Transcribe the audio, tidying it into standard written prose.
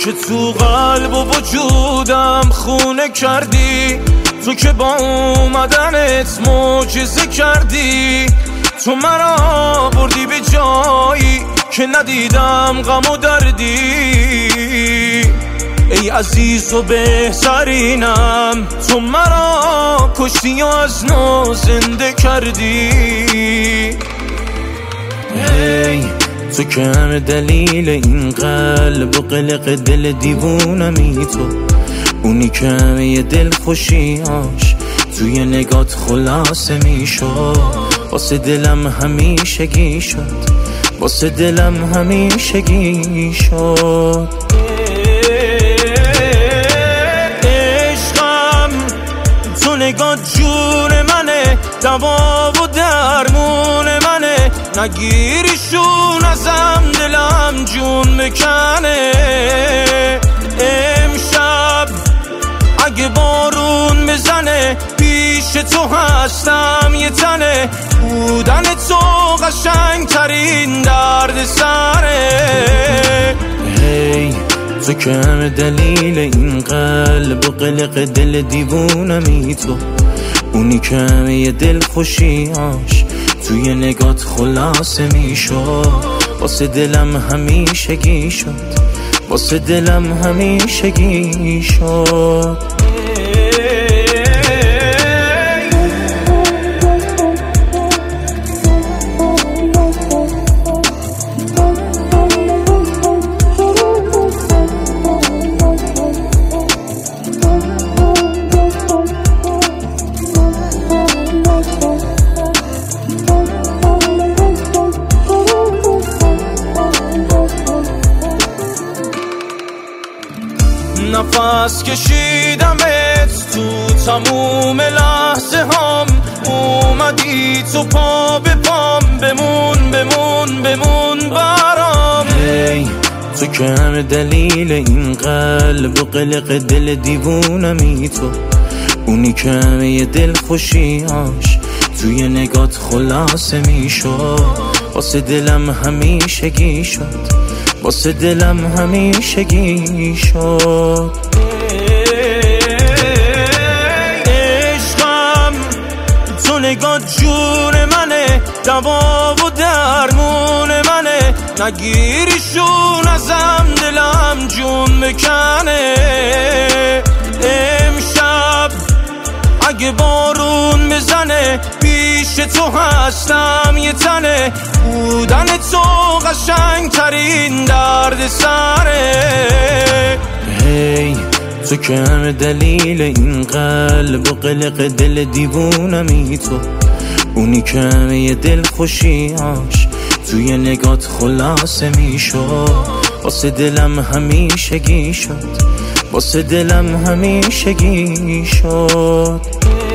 که تو قلب و وجودم خونه کردی، تو که با اومدنت معجزه کردی. تو مرا بردی به جایی که ندیدم غم و دردی. ای عزیز و بهترینم، تو مرا کشتی و از نو زنده کردی. هی تو که همه دلیل این قلب و قلق دل دیوونمی، تو اونی که همه دل خوشیاش توی نگات خلاصه میشد. واسه دلم همیشگی شد، واسه دلم همیشگی شد. عشقم تو نگات جون منه، دوا و درمون منه. نگیریشون ازم دلم جون بکنه. امشب اگه بارون بزنه پیش تو هستم یه تنه. بودن تو قشنگ ترین درد سره. هی تو که همه دلیل این قلب و قلق دل دیوونمی، تو اونی که همه دل خوشیاش توی نگات خلاصه میشد. واسه دلم همیشگی شد، واسه دلم همیشگی شد. نفس کشیدمت تو تموم لحظه هام. اومدی تو پا به پام، بمون بمون بمون برام. هی تو که همه دلیل این قلب و قلق دل دیوونمی، تو اونی که همه دل خوشیاش توی نگات خلاصه میشد. واسه دلم همیشگی شد، واسه دلم همیشگی شد. عشقم تو نگات جون منه، دوا و درمون منه. نگیریشون ازم دلم جون بکنه. امشب اگه بارون بزنه پیش تو هستم یه تنه. بودن تو قشنگ ترین درد سره. هی تو که همه دلیل این قلب و قلق دل دیوونمی، تو اونی که همه دل خوشیاش توی نگات خلاصه میشد. واسه دلم همیشگی شد، واسه دلم همیشگی شد.